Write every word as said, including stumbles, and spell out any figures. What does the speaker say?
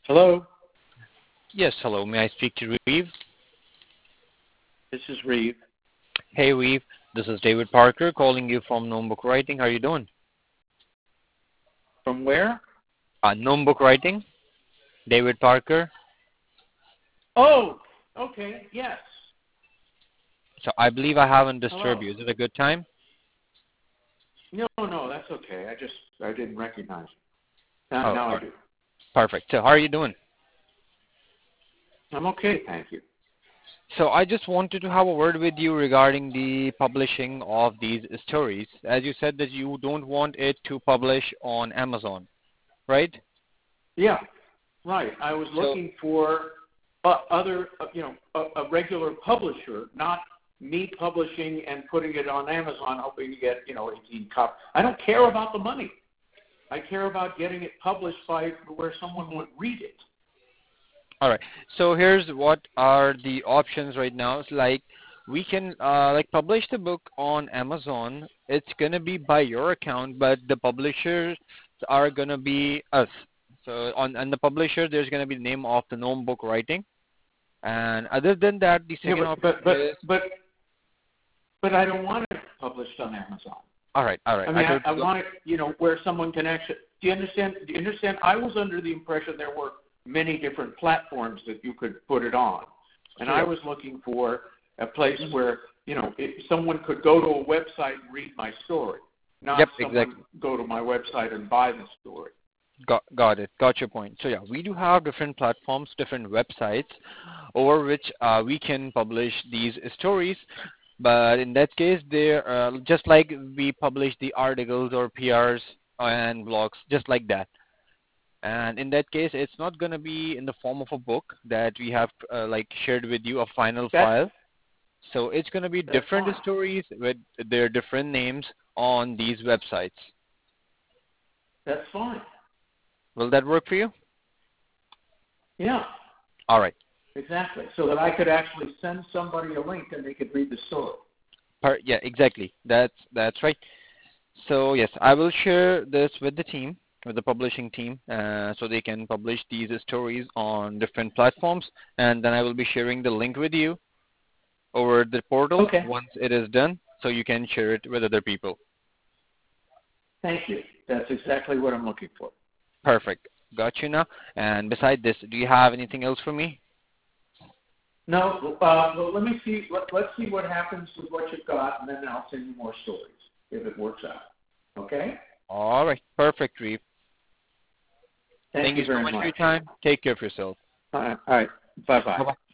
Hello, Yes, hello. May I speak to Reeve? this is Reeve. Hey, Reeve. This is David Parker calling you from Gnome Book Writing. How are you doing? From where? Uh, Gnome Book Writing. David Parker. Oh, okay, yes. So I believe I haven't Hello. disturbed you. Is it a good time? No, no, that's okay. I just I didn't recognize you. Now, Oh, now all I right. do. Perfect. So how are you doing? I'm okay, thank you. So I just wanted to have a word with you regarding the publishing of these stories. As you said that you don't want it to publish on Amazon, right? Yeah, right. I was So, looking for uh, other, uh, you know, a, a regular publisher, not me publishing and putting it on Amazon, hoping to get, you know, eighteen copies. I don't care about the money. I care about getting it published by where someone would read it. all right. So here's what are the options right now. It's like we can uh, like publish the book on Amazon. It's gonna be by your account, but the publishers are gonna be us. So on and the publisher, there's gonna be the name of the Gnome Book Writing. And other than that, the Yeah, second option but but but is but but I don't want it published on Amazon. all right. All right. I I mean, I, I totally want it, you know, where someone can actually. Do you understand? Do you understand? I was under the impression there were many different platforms that you could put it on, and I Sure. was looking for a place where, you know, it, someone could go to a website and read my story, not Yep. someone Exactly. go to my website and buy the story. Got, got it. Got your point. So yeah, we do have different platforms, different websites over which uh, we can publish these stories. But in that case, they're uh, just like we publish the articles or P Rs and blogs, just like that. And in that case, it's not going to be in the form of a book that we have uh, like shared with you, a final That's file. So it's going to be that's different fine. stories with their different names on these websites. That's fine. Will that work for you? Yeah, All right. exactly. So that I could actually send somebody a link and they could read the story. Per, yeah, exactly. That's that's right. So yes, I will share this with the team, with the publishing team, uh, so they can publish these stories on different platforms, and then I will be sharing the link with you over the portal Okay. once it is done, so you can share it with other people. Thank you. That's exactly what I'm looking for. Perfect. Got you now. And beside this, do you have anything else for me? No, uh, well, let me see. Let, let's see what happens with what you've got, and then I'll send you more stories if it works out. Okay? All right. Perfect, Reeve. Thank, Thank you you so very much much. for your time. Take care of yourself. All right. All right. Bye-bye. Bye-bye.